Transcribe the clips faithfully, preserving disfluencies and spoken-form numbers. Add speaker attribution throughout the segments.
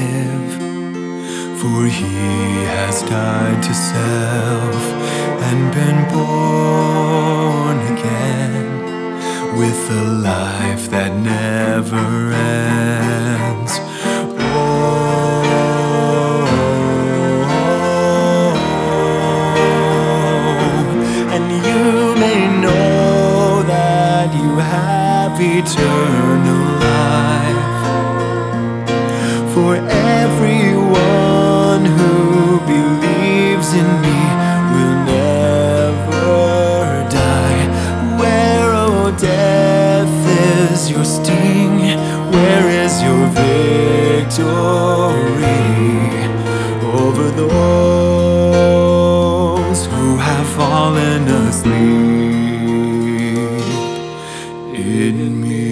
Speaker 1: live. For he has died to self and been born again, with a life that never ends. Oh, and you may know that you have eternal life. For everyone who believes in me will never die. Where, oh death, is your sting? Where is your victory over those who have fallen asleep in me?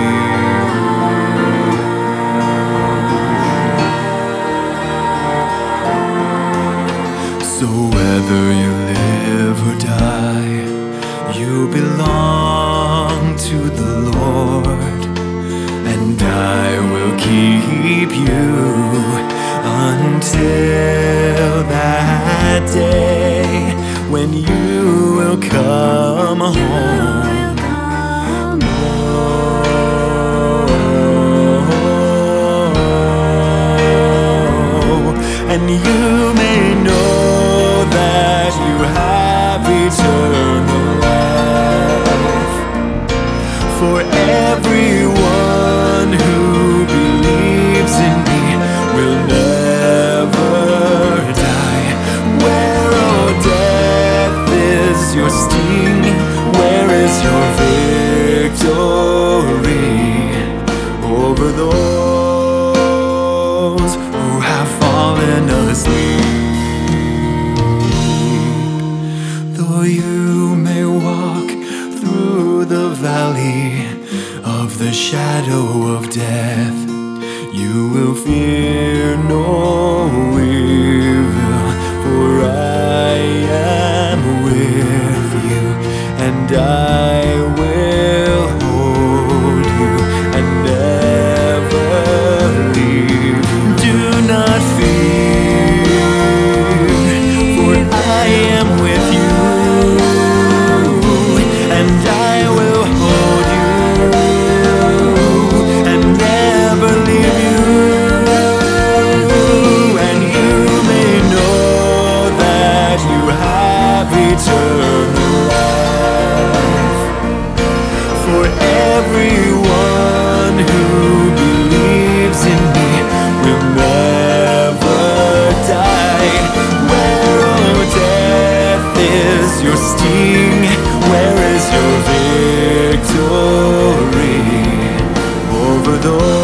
Speaker 1: So whether you live or die, you belong to the Lord, and I will keep you until that day when you will come home. Oh, and you may know that you have eternal life. For everyone who believes in me will never die. Where, oh death, is your sting? Where is your victory over those who have fallen asleep? Though you may walk through the valley of the shadow of death, you will fear no evil, for I am with you, and I will hold you and never leave you. Do not fear, for I am with you, and I will hold you and never leave you. And you may know that you have eternal life. For everyone who believes in me will never die. Where, oh death, is your sting? Where is your victory over those